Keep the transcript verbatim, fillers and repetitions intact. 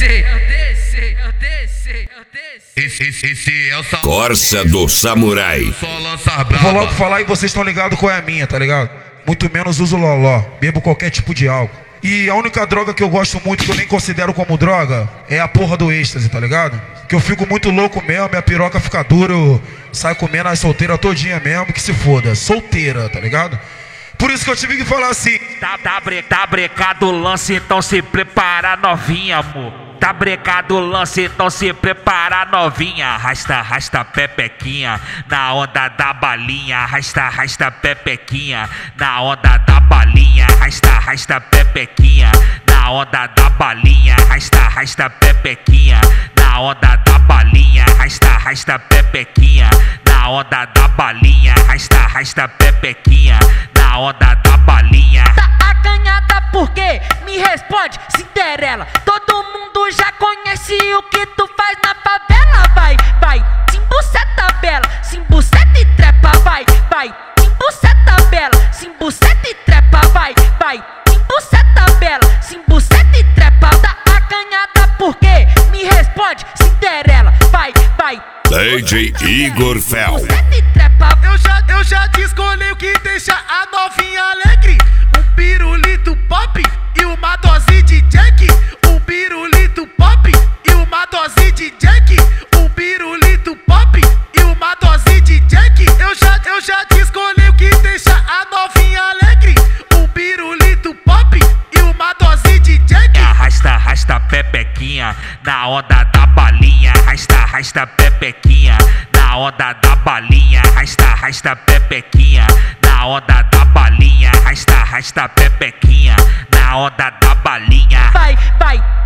desci, eu desci, eu desci, eu desci. Esse, esse, esse é o Samurai. Corsa do Samurai. Só lança braba. Vou logo falar e vocês estão ligados qual é a minha, tá ligado? Muito menos uso loló, bebo qualquer tipo de álcool. E a única droga que eu gosto muito, que eu nem considero como droga, é a porra do êxtase, tá ligado? Que eu fico muito louco mesmo, minha piroca fica dura, eu saio comendo as solteiras todinha mesmo, que se foda, solteira, tá ligado? Por isso que eu tive que falar assim. Tá, tá, bre, tá brecado o lance, então se prepara novinha, amor. Tá brecado o lance, então se prepara novinha. Arrasta, arrasta pepequinha na onda da balinha. Arrasta, arrasta pepequinha na onda da balinha. Arrasta, arrasta pepequinha na onda da balinha. Arrasta, arrasta pepequinha na onda da balinha. Arrasta, arrasta pepequinha na onda da balinha. Arrasta, arrasta pepequinha na onda da balinha. Tá acanhada porque me responde, Cinderela. Todo mundo já conhece o que tu faz na favela. Vai, vai, simbuceta bela, simbuceta e trepa. Vai, vai, simbuceta bela, simbuceta e trepa. Vai, vai, simbuceta bela, simbuceta e trepa. Tá acanhada porque me responde, Cinderela. Vai, vai, D J Igor Fel. simbuceta e trepa. Eu já, eu já te escolhi o que deixa a novinha alegre. Um pirulito pop e uma dose de Jack. Um pirulito pop e uma dose de Jack. Um pirulito pop e uma dose de Jack. Eu já, eu já te escolhi o que deixa a novinha alegre. Um pirulito pop e uma dose de Jack. Arrasta, arrasta pepequinha na onda da balinha. Arrasta, arrasta pepequinha na onda da balinha. Arrasta, arrasta pepequinha na onda da balinha. Arrasta, arrasta pepequinha na onda da balinha. Vai, vai,